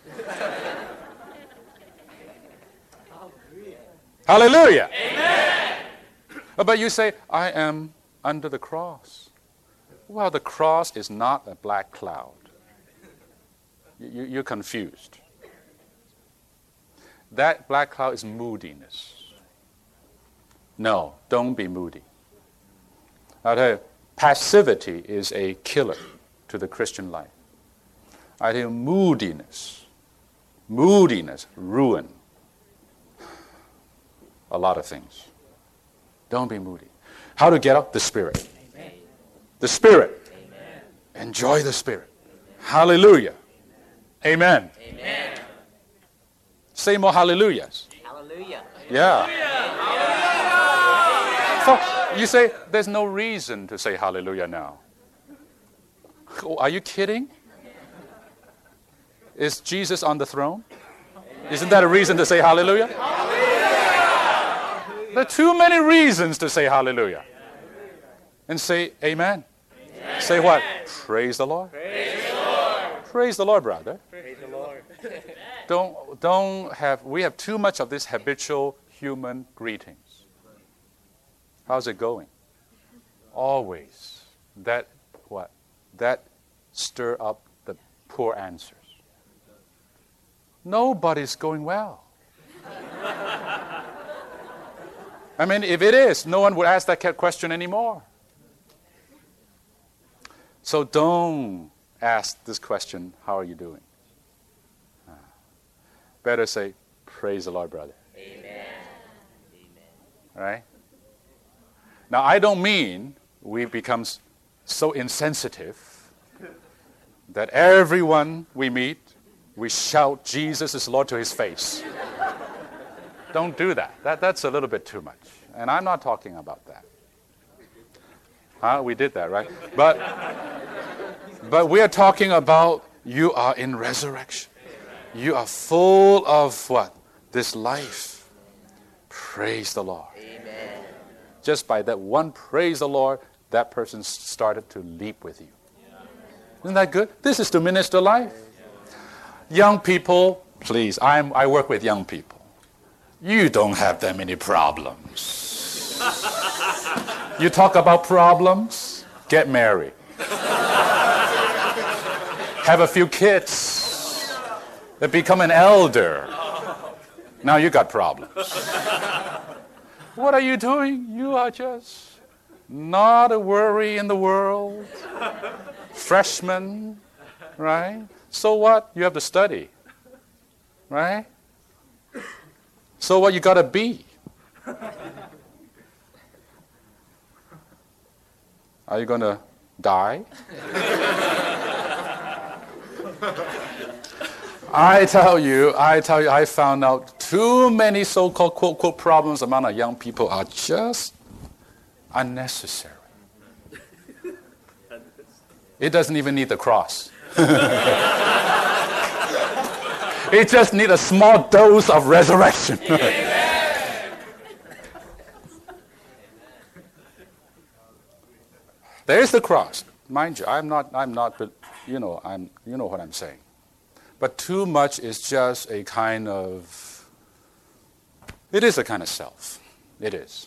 Hallelujah. Amen. But you say, I am under the cross. Well, the cross is not a black cloud. You, you're confused. That black cloud is moodiness. No, don't be moody. I'll tell you, passivity is a killer to the Christian life. I tell you, moodiness, moodiness, ruin a lot of things. Don't be moody. How to get up? The Spirit. Amen. The Spirit. Amen. Enjoy the Spirit. Hallelujah. Amen. Amen. Say more hallelujahs. Hallelujah. Yeah. Hallelujah. So you say, there's no reason to say hallelujah now. Are you kidding? Is Jesus on the throne? Isn't that a reason to say hallelujah? Hallelujah. There are too many reasons to say hallelujah. And say amen. Amen. Say what? Praise the Lord. Praise the Lord, Praise the Lord, brother. Praise the Lord. Don't, don't have, we have too much of this habitual human greetings. How's it going? Always. That, what? That stir up the poor answers. Nobody's going well. I mean, if it is, no one would ask that question anymore. So don't ask this question, how are you doing? Better say, praise the Lord, brother. Amen. All right? Now, I don't mean we become so insensitive that everyone we meet, we shout Jesus is Lord to his face. Don't do that. that. That's a little bit too much. And I'm not talking about that. Huh? We did that, right? But, but we are talking about you are in resurrection. You are full of what? This life. Praise the Lord. Amen. Just by that one praise the Lord, that person started to leap with you. Isn't that good? This is to minister life. Young people, please, I'm, I work with young people. You don't have that many problems. You talk about problems, get married. Have a few kids. They become an elder. Now you got problems. What are you doing? You are just not a worry in the world. Freshman, right? So what? You have to study, right? So what? You got to be. Are you going to die? I tell you, I tell you, I found out too many so-called quote, quote problems among our young people are just unnecessary. It doesn't even need the cross. It just needs a small dose of resurrection. There's the cross. Mind you, I'm not, I'm not, but you know, I'm, you know what I'm saying. But too much is just a kind of, it is a kind of self. It is.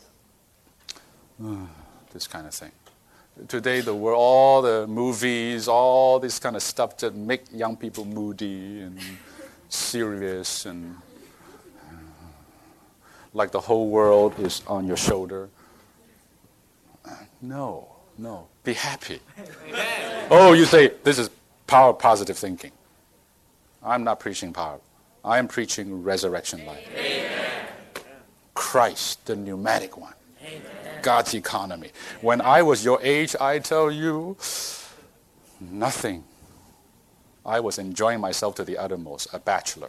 Uh, this kind of thing. Today, the world, all the movies, all this kind of stuff that make young people moody and serious and uh, like the whole world is on your shoulder. Uh, no, no. Be happy. Amen. Oh, you say, this is power positive thinking. I'm not preaching power. I am preaching resurrection life. Amen. Christ, the pneumatic one. Amen. God's economy. When I was your age, I tell you, nothing. I was enjoying myself to the uttermost, a bachelor,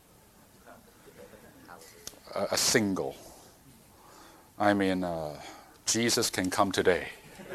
a, a single. I mean, uh, Jesus can come today.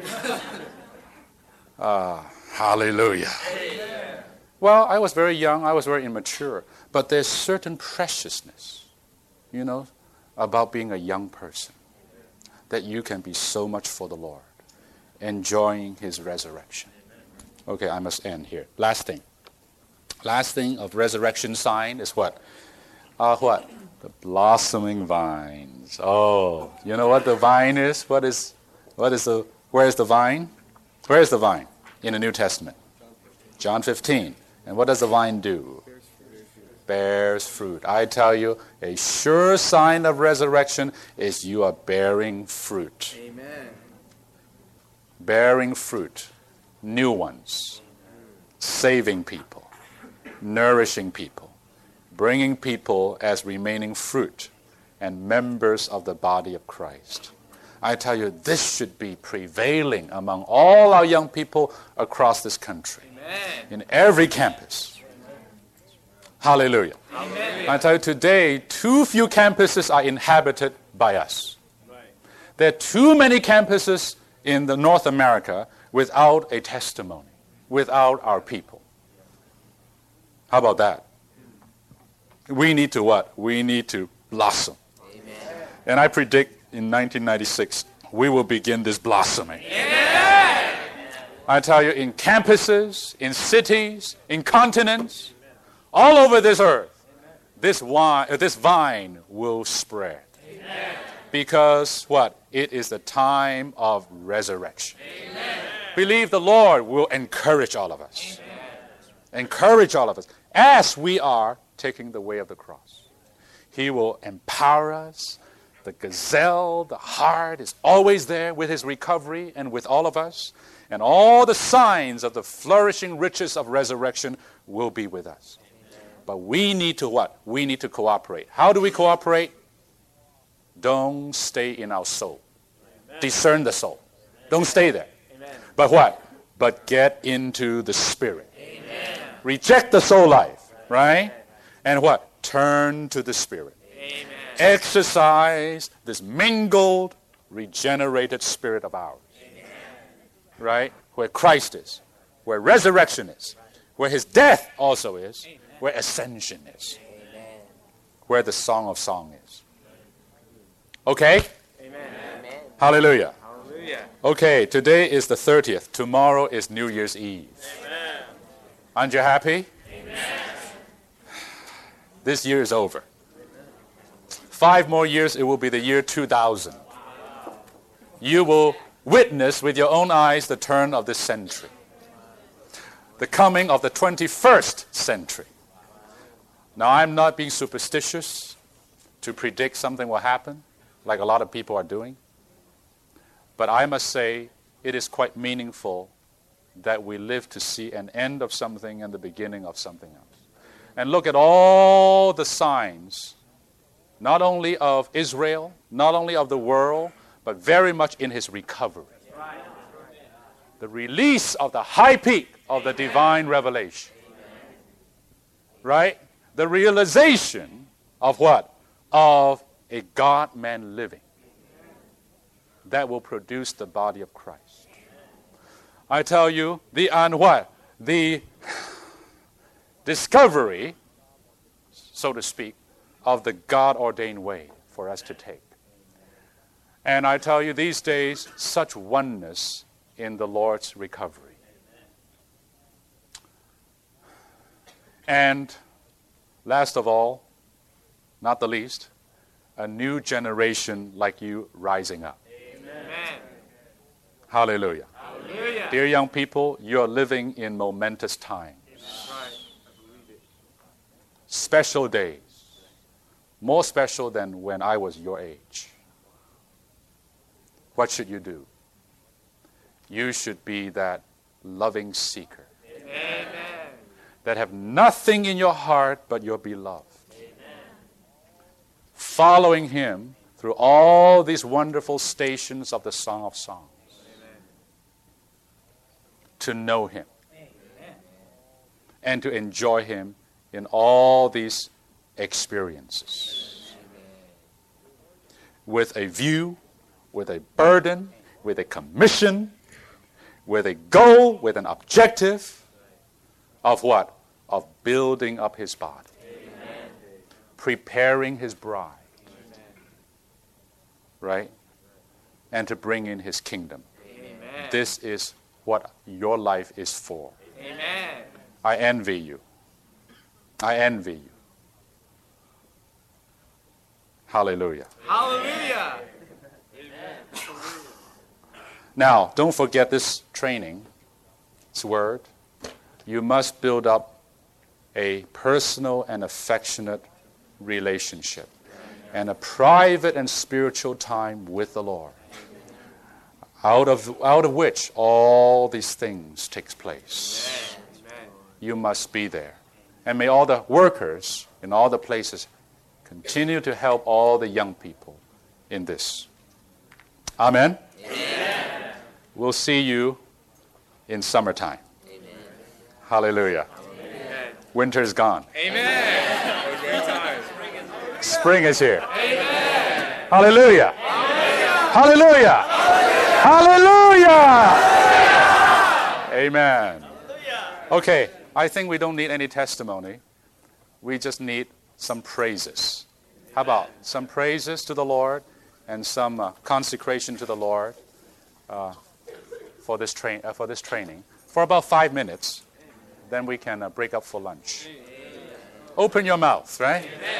Uh, hallelujah. Amen. Well, I was very young, I was very immature, but there's certain preciousness, you know, about being a young person, that you can be so much for the Lord, enjoying his resurrection. Okay, I must end here. Last thing. Last thing of resurrection sign is what? Uh, what? The blossoming vines. Oh, you know what the vine is? What is, what is the, where is the vine? Where is the vine in the New Testament? John fifteen. And what does the vine do? Bears fruit. I tell you, a sure sign of resurrection is you are bearing fruit. Amen. Bearing fruit. New ones. Saving people. Nourishing people. Bringing people as remaining fruit and members of the body of Christ. I tell you, this should be prevailing among all our young people across this country. Amen. In every campus. Hallelujah. Amen. I tell you, today, too few campuses are inhabited by us. Right. There are too many campuses in the North America without a testimony, without our people. How about that? We need to what? We need to blossom. Amen. And I predict in nineteen ninety-six, we will begin this blossoming. Amen. I tell you, in campuses, in cities, in continents, all over this earth, this wine, uh, this vine will spread. Amen. Because what? It is the time of resurrection. Amen. Believe the Lord will encourage all of us. Amen. Encourage all of us as we are taking the way of the cross. He will empower us. The gazelle, the heart, is always there with his recovery and with all of us. And all the signs of the flourishing riches of resurrection will be with us. But we need to what? We need to cooperate. How do we cooperate? Don't stay in our soul. Amen. Discern the soul. Amen. Don't stay there. Amen. But what? But get into the spirit. Amen. Reject the soul life, right? And what? Turn to the spirit. Amen. Exercise this mingled, regenerated spirit of ours. Amen. Right? Where Christ is, where resurrection is, where his death also is, Amen. Where ascension is, Amen. Where the Song of Song is. Okay? Amen. Hallelujah. Hallelujah. Okay, today is the thirtieth. Tomorrow is New Year's Eve. Amen. Aren't you happy? Amen. This year is over. Five more years, it will be the year two thousand. You will witness with your own eyes the turn of this century. The coming of the twenty-first century. Now, I'm not being superstitious to predict something will happen, like a lot of people are doing. But I must say, it is quite meaningful that we live to see an end of something and the beginning of something else. And look at all the signs, not only of Israel, not only of the world, but very much in his recovery. The release of the high peak of the divine revelation. Right? The realization of what? Of a God-man living that will produce the body of Christ. I tell you, the and what? The discovery, so to speak, of the God-ordained way for us to take. And I tell you, these days, such oneness in the Lord's recovery. And last of all, not the least, a new generation like you rising up. Amen. Hallelujah. Hallelujah. Dear young people, you're living in momentous times. Special days. More special than when I was your age. What should you do? You should be that loving seeker. Amen. That have nothing in your heart but your beloved. Amen. Following him through all these wonderful stations of the Song of Songs. Amen. To know him. Amen. And to enjoy him in all these experiences. Amen. With a view, with a burden, with a commission, with a goal, with an objective of what? Of building up his body. Amen. Preparing his bride. Amen. Right? And to bring in his kingdom. Amen. This is what your life is for. Amen. I envy you. I envy you. Hallelujah. Hallelujah. Now, don't forget this training, this word. You must build up a personal and affectionate relationship and a private and spiritual time with the Lord, out of, out of which all these things takes place. Amen. You must be there. And may all the workers in all the places continue to help all the young people in this. Amen? Amen. We'll see you in summertime. Amen. Hallelujah. Amen. Winter's gone. Amen. Amen. Spring is here. Amen. Hallelujah. Hallelujah. Hallelujah. Hallelujah. Amen. Okay, I think we don't need any testimony. We just need some praises. How about some praises to the Lord and some uh, consecration to the Lord uh, for this train uh, for this training for about five minutes. Then we can uh, break up for lunch. Open your mouth, right?